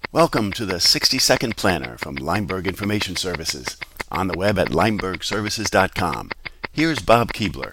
Welcome to the 60-Second Planner from Lineberg Information Services, on the web at linebergservices.com. Here's Bob Keebler.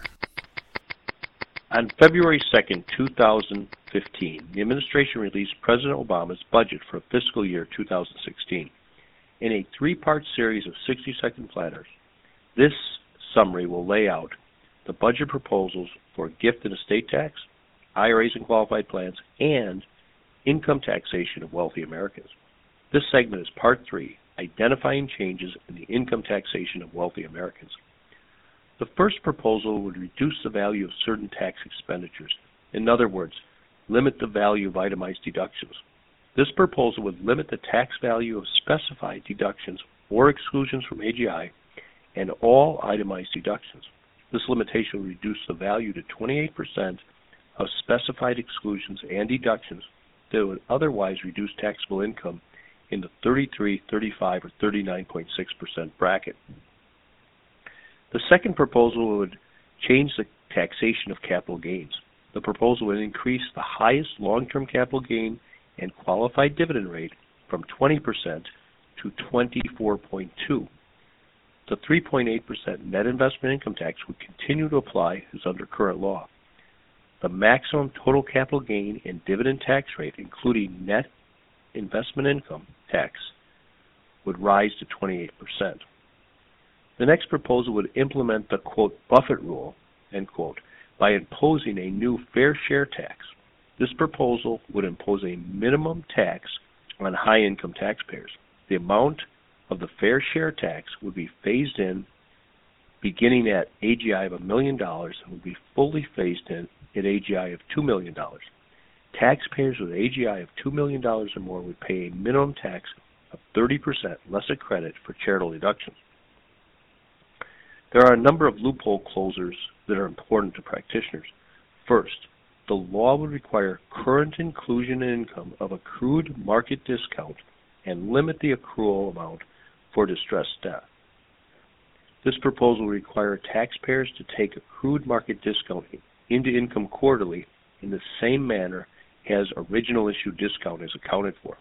On February 2nd, 2015, the administration released President Obama's budget for fiscal year 2016. In a three-part series of 60-second planners, this summary will lay out the budget proposals for gift and estate tax, IRAs and qualified plans, and income taxation of wealthy Americans. This segment is Part 3, Identifying Changes in the Income Taxation of Wealthy Americans. The first proposal would reduce the value of certain tax expenditures. In other words, limit the value of itemized deductions. This proposal would limit the tax value of specified deductions or exclusions from AGI and all itemized deductions. This limitation would reduce the value to 28% of specified exclusions and deductions that would otherwise reduce taxable income in the 33, 35, or 39.6% bracket. The second proposal would change the taxation of capital gains. The proposal would increase the highest long-term capital gain and qualified dividend rate from 20% to 24.2%. The 3.8% net investment income tax would continue to apply as under current law. The maximum total capital gain and dividend tax rate, including net investment income tax, would rise to 28%. The next proposal would implement the, quote, Buffett rule, end quote, by imposing a new fair share tax. This proposal would impose a minimum tax on high-income taxpayers. The amount of the fair share tax would be phased in beginning at AGI of $1 million and would be fully phased in at AGI of $2 million. Taxpayers with AGI of $2 million or more would pay a minimum tax of 30% less a credit for charitable deductions. There are a number of loophole closers that are important to practitioners. First, the law would require current inclusion in income of accrued market discount and limit the accrual amount for distressed debt. This proposal would require taxpayers to take accrued market discount into income quarterly in the same manner as original issue discount is accounted for.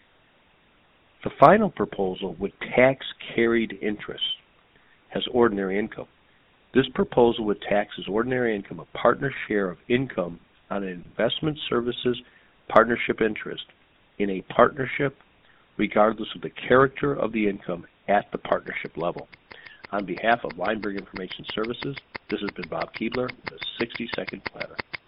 The final proposal would tax carried interest as ordinary income. This proposal would tax as ordinary income a partner's share of income on an investment services partnership interest in a partnership regardless of the character of the income at the partnership level. On behalf of Lineberg Information Services, this has been Bob Keebler, the 60-Second Planner.